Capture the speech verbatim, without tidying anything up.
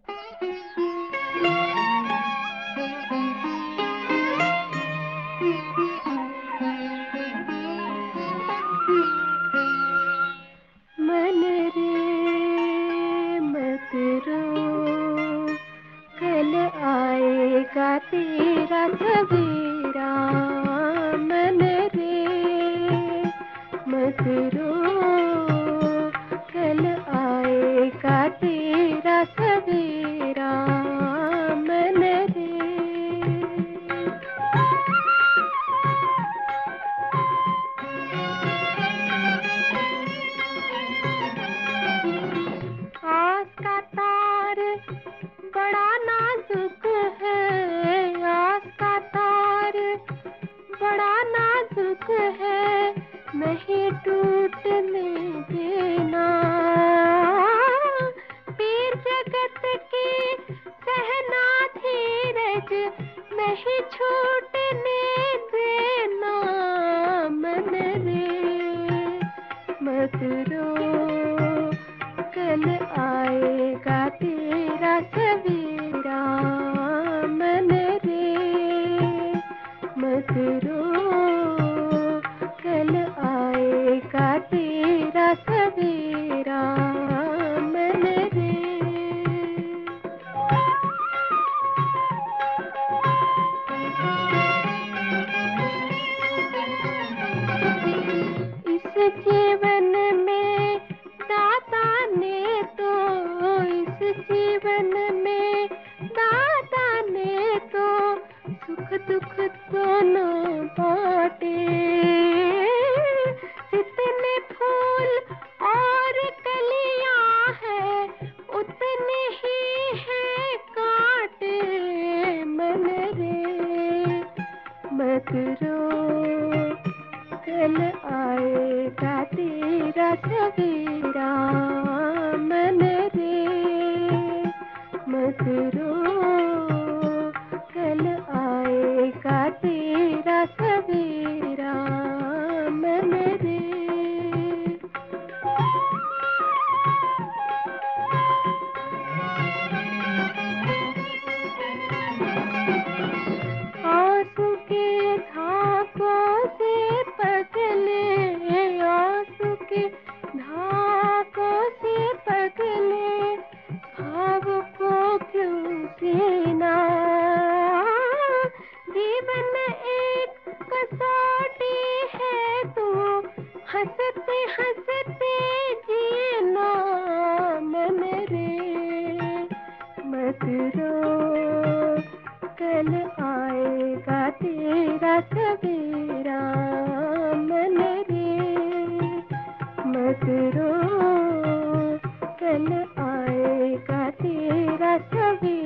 मन रे मत रो, कल आएगा तेरा सवेरा। मन रे मत रो, कल आएगा तेरा सवेरा। मन रे आस का तार बड़ा नाजुक है, आस का तार बड़ा नाजुक है, नहीं टूटने देना। पीर जगत की सहना धीरज नहीं छूटने देना। मन रे मत रो, कल आएगा तेरा सवेरा। मन रे मत रो, कल आएगा तेरा सवेरा। मन रे इस जीवन में दाता ने तो, इस जीवन में दाता ने तो सुख दुख दोनों बांटे। जितने फूल और कलियां हैं उतने ही हैं कांटे। मन रे मत रो, कल आएगा तेरा सवेरा। मन रे मत रो, कल आएगा तेरा सवेरा। मन रे आंसू के धागों से पगले, आंसू के धागों से पगले, भाव को क्यों सीना। जीवन एक कसौटी है, तू हंसते हंसते जीना। मन रे मत रो, कल आएगा तेरा सवेरा। मन रे मत रो, कल आएगा तेरा सवेरा।